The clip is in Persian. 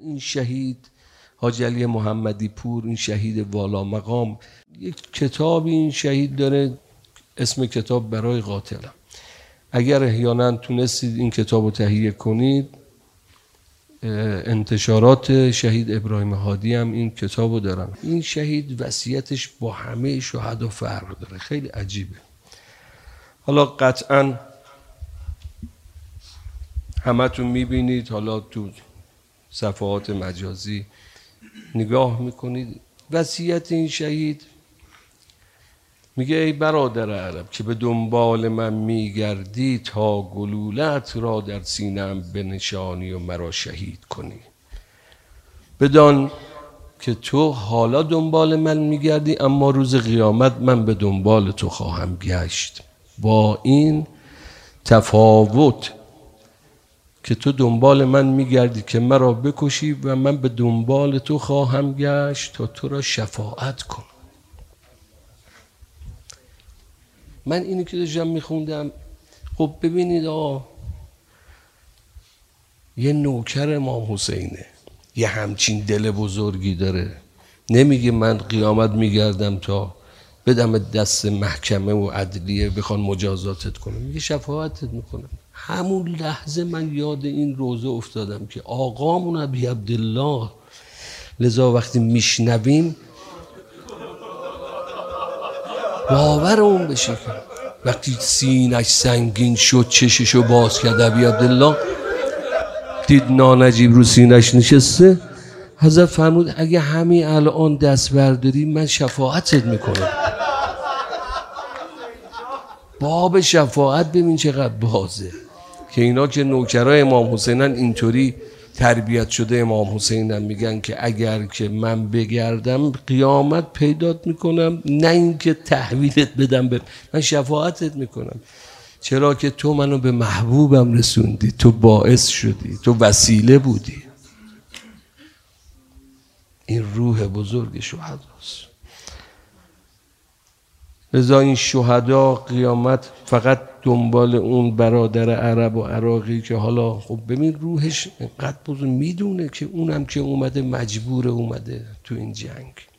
این شهید حاجی علی محمدی پور، این شهید والا مقام، یک کتابی این شهید داره اسم کتاب برای قاتلم. اگر احیانا تونستید این کتاب رو تهیه کنید، انتشارات شهید ابراهیم هادی هم این کتاب رو دارن. این شهید وصیتش با همه شهدا فرق داره، خیلی عجیبه. حالا قطعا همتون میبینید، حالا تو صفحات مجازی نگاه میکنید، وصیت این شهید میگه ای برادر عرب که به دنبال من میگردی، تا گلولت را در سینه‌ام بنشانی و مرا شهید کنی. بدان که تو حالا دنبال من میگردی، اما روز قیامت من به دنبال تو خواهم گشت. با این تفاوت که تو دنبال من میگردی که مرا بکشی و من به دنبال تو خواهم گشت تا تو را شفاعت کنم. من اینو که داشتم میخوندم، خب ببینید یه نوکر امام حسینه، یه همچین دل بزرگی داره، نمیگه من قیامت میگردم تا بدم دست محکمه و عدلیه بخوان مجازاتت کنم، میگه شفاعتت میکنم. همون لحظه من یاد این روزه افتادم که آقامون ابی عبدالله، لذا وقتی میشنویم باورمون بشه که وقتی سینش سنگین شد چششو باز کرد ابی عبدالله، دید نانجیب رو سینش نشسته، حضرت فرمود اگه همین الان دست برداری من شفاعتت میکنم. باب شفاعت ببین چقدر بازه، که اینا که نوکرای امام حسینن اینطوری تربیت شده امام حسینم میگن که اگر که من بگردم قیامت پیدات میکنم، نه اینکه تحویلت بدم من شفاعتت میکنم. چرا که تو منو به محبوبم رسوندی، تو باعث شدی، تو وسیله بودی. این روح بزرگ شهداست. لذا این شهدا قیامت فقط دنبال اون برادر عرب و عراقی که حالا خب ببین روحش اینقدر بزرگ، میدونه که اونم که اومده مجبور اومده تو این جنگ.